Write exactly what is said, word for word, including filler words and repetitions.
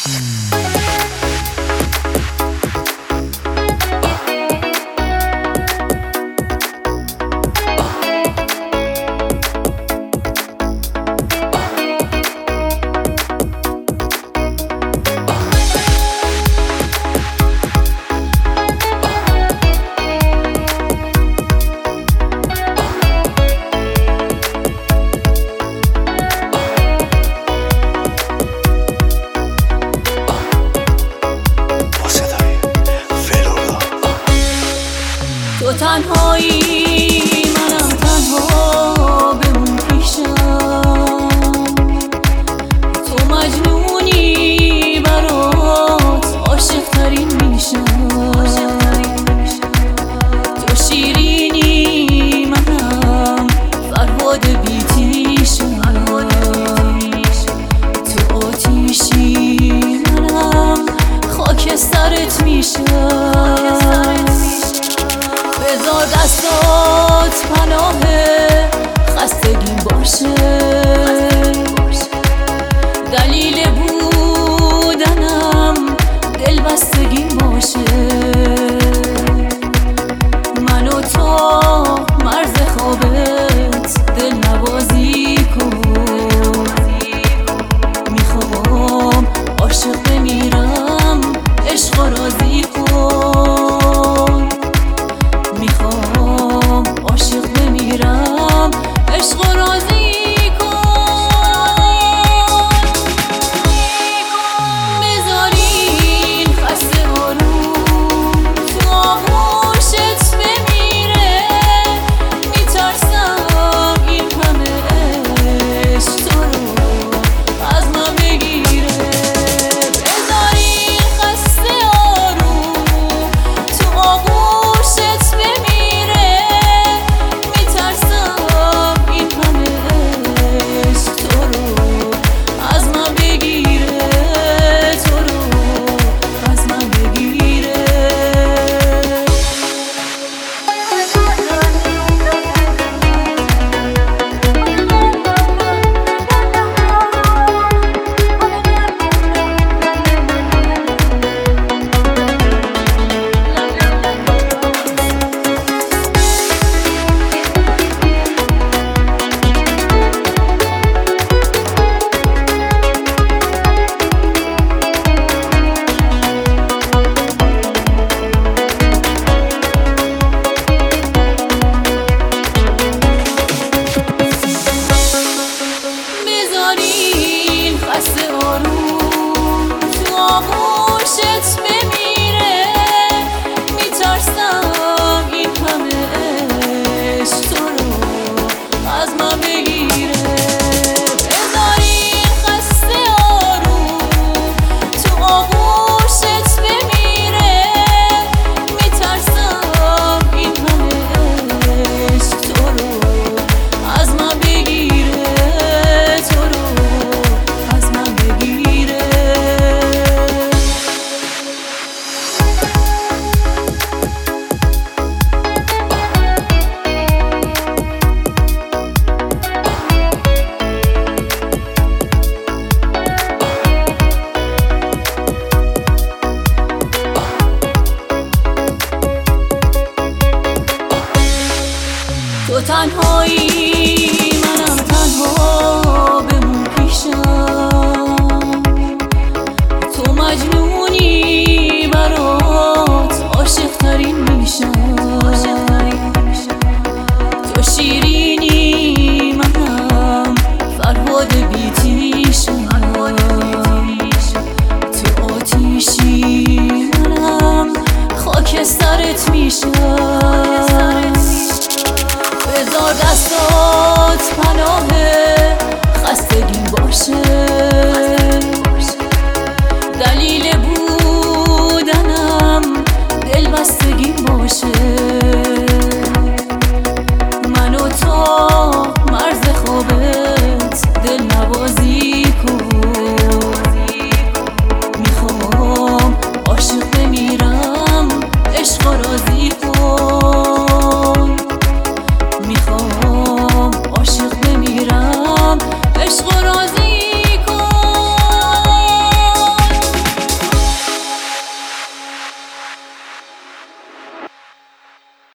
تو تنهایی منم تنها بمون پیشم، تو مجنونی برات عاشق ترین میشم، تو شیرینی منم فرهاد بیتیشم، تو آتیشی منم خاکسترت میشم. بذار دستات پناه خستگیم باشه، دلیل بودنم دلبستگیم باشه. من و تو مرز خوابت دل نوازی کن، میخوام عاشق بمیرم عشق و راضی کن، میخوام عاشق بمیرم عشق و راضی کن. بذارین خسته آروم تو آغوشت بمیره، میترسم این همه عشق تو رو از من بگیره. بذارین خسته آروم تو آغوشت بمیره، میترسم این همه عشق تو رو از من بگیره، تو رو از من بگیره. بذارین خسته آروم تو آغوشت بمیره، میترسم این همه عشق تو رو از من بگیره. بذارین خسته آروم تو آغوشت بمیره، میترسم این همه عشق تو رو از من بگیره، تو رو از من بگیره. تو تنهایی منم تنها بمون پیشم، تو مجنونی برات عاشق ترین میشم، تو شیرینی منم فرهاد بیتیشم، تو آتیشی منم خاکسترت میشم. بذار دستات پناه خستگیم باشه،